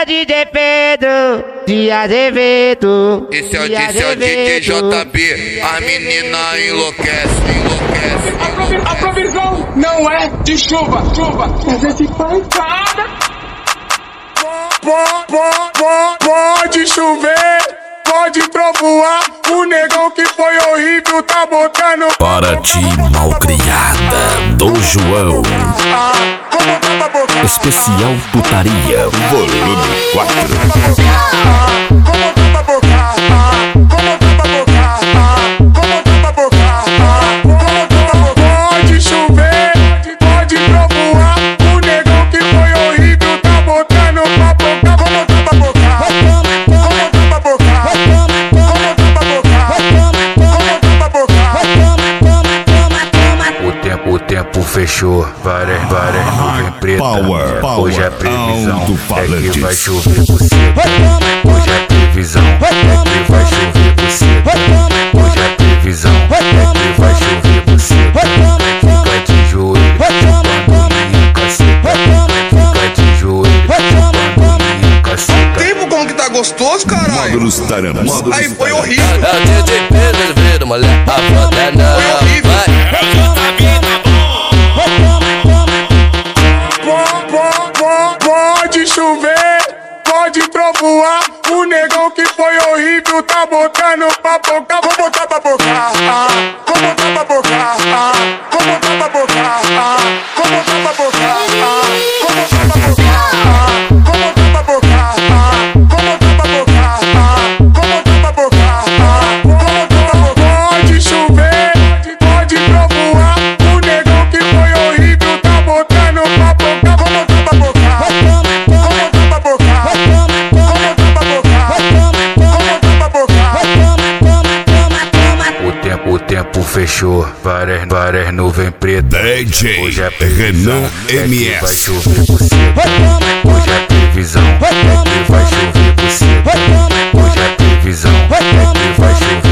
é DJ Pedro de Azevedo. Esse é o DJ JB, a menina enlouquece. A provisão não é de chuva, mas é de pancada. Pode chover, pode trovoar, o negão que foi horrível tá botando para ti malcriada do João. Especial Putaria, volume 4. Pode chover, pode trovoar, o negão que foi horrível tá botando pra boca. O tempo fechou, várias nuvens pretas. Hoje a previsão é que vai chover buceta. Hoje a previsão é que vai chover buceta. Hoje a previsão é que vai chover buceta. Fica de joelho, chupando minha caceta. Fica de joelho, chupando minha caceta. Tempo como que tá gostoso, caralho. Módulos Taramas. Aí foi horrível. É o DJ Pedro, vira mulher, a foda é não. Foi horrível. Pode chover, pode trovoar, o negão que foi horrível tá botando pra boca. Vou botar pra boca, vou botar pra boca, vou botar pra boca, vou botar pra boca, vou botar pra boca, vou botar pra boca, vou botar pra boca, vou botar pra boca. Pode chover, pode trovoar, o negão que foi horrível tá botando pra boca. Vou botar pra boca. O tempo fechou, várias nuvens pretas. DJ Hoje a previsão Renan é que vai MS. chover buceta. Hoje a previsão é que vai chover buceta. Hoje a previsão é que vai chover